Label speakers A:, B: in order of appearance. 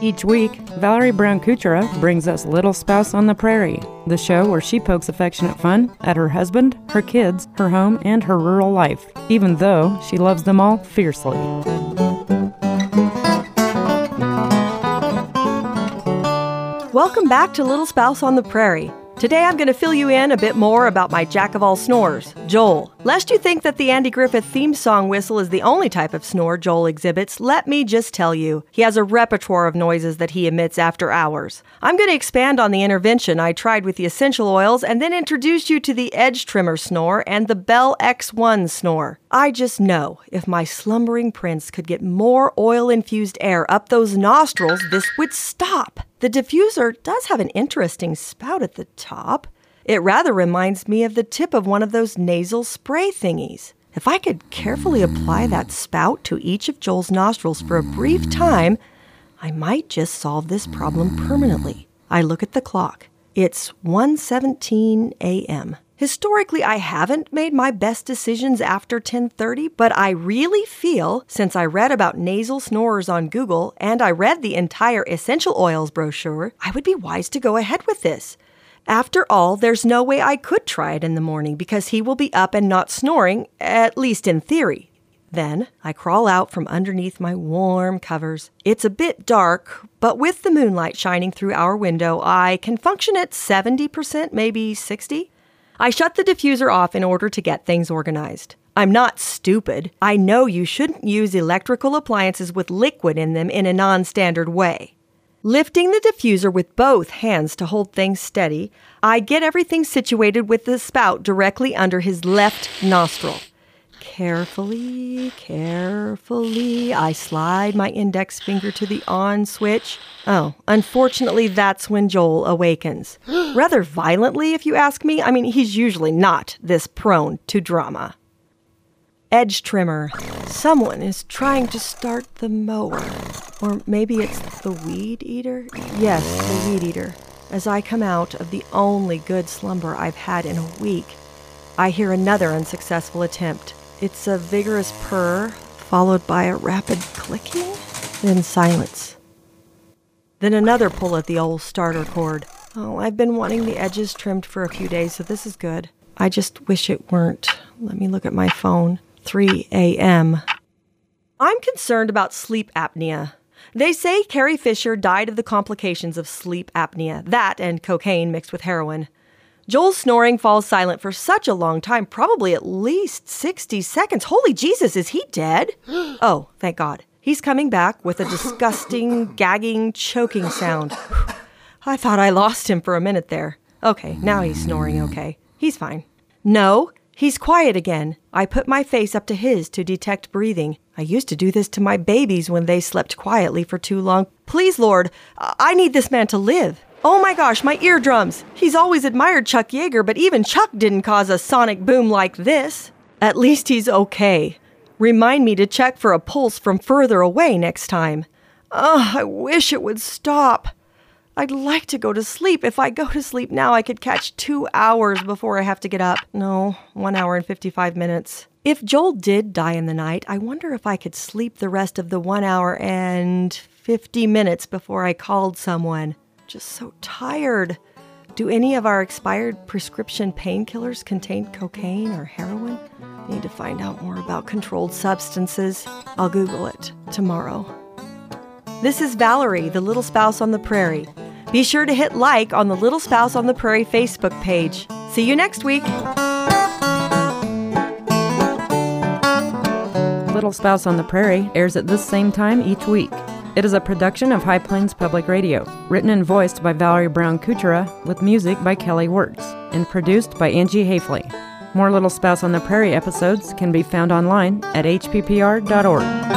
A: Each week, Valerie Brown Kuchera brings us Little Spouse on the Prairie, the show where she pokes affectionate fun at her husband, her kids, her home, and her rural life, even though she loves them all fiercely.
B: Welcome back to Little Spouse on the Prairie. Today I'm going to fill you in a bit more about my jack-of-all snores, Joel. Lest you think that the Andy Griffith theme song whistle is the only type of snore Joel exhibits, let me just tell you, he has a repertoire of noises that he emits after hours. I'm going to expand on the intervention I tried with the essential oils and then introduce you to the Edge Trimmer snore and the Bell X1 snore. I just know if my slumbering prince could get more oil-infused air up those nostrils, this would stop. The diffuser does have an interesting spout at the top. It rather reminds me of the tip of one of those nasal spray thingies. If I could carefully apply that spout to each of Joel's nostrils for a brief time, I might just solve this problem permanently. I look at the clock. It's 1:17 a.m. Historically, I haven't made my best decisions after 10:30, but I really feel, since I read about nasal snorers on Google and I read the entire essential oils brochure, I would be wise to go ahead with this. After all, there's no way I could try it in the morning because he will be up and not snoring, at least in theory. Then I crawl out from underneath my warm covers. It's a bit dark, but with the moonlight shining through our window, I can function at 70%, maybe 60%. I shut the diffuser off in order to get things organized. I'm not stupid. I know you shouldn't use electrical appliances with liquid in them in a non-standard way. Lifting the diffuser with both hands to hold things steady, I get everything situated with the spout directly under his left nostril. Carefully, I slide my index finger to the on switch. Oh, unfortunately, that's when Joel awakens. Rather violently, if you ask me. I mean, he's usually not this prone to drama. Edge trimmer. Someone is trying to start the mower. Or maybe it's the weed eater? Yes, the weed eater. As I come out of the only good slumber I've had in a week, I hear another unsuccessful attempt. It's a vigorous purr, followed by a rapid clicking, then silence. Then another pull at the old starter cord. Oh, I've been wanting the edges trimmed for a few days, so this is good. I just wish it weren't. Let me look at my phone. 3 a.m. I'm concerned about sleep apnea. They say Carrie Fisher died of the complications of sleep apnea, that and cocaine mixed with heroin. Joel's snoring falls silent for such a long time, probably at least 60 seconds. Holy Jesus, is he dead? Oh, thank God. He's coming back with a disgusting, gagging, choking sound. I thought I lost him for a minute there. Okay, now he's snoring okay. He's fine. No, he's quiet again. I put my face up to his to detect breathing. I used to do this to my babies when they slept quietly for too long. Please, Lord, I need this man to live. Oh my gosh, my eardrums! He's always admired Chuck Yeager, but even Chuck didn't cause a sonic boom like this. At least he's okay. Remind me to check for a pulse from further away next time. Oh, I wish it would stop. I'd like to go to sleep. If I go to sleep now, I could catch 2 hours before I have to get up. No, 1 hour and 55 minutes. If Joel did die in the night, I wonder if I could sleep the rest of the 1 hour and 50 minutes before I called someone. Just so tired. Do any of our expired prescription painkillers contain cocaine or heroin? Need to find out more about controlled substances. I'll Google it tomorrow. This is Valerie, the Little Spouse on the Prairie. Be sure to hit like on the Little Spouse on the Prairie Facebook page. See you next week.
A: Little Spouse on the Prairie airs at this same time each week. It is a production of High Plains Public Radio, written and voiced by Valerie Brown Kuchera, with music by Kelly Works, and produced by Angie Hafley. More Little Spouse on the Prairie episodes can be found online at hppr.org.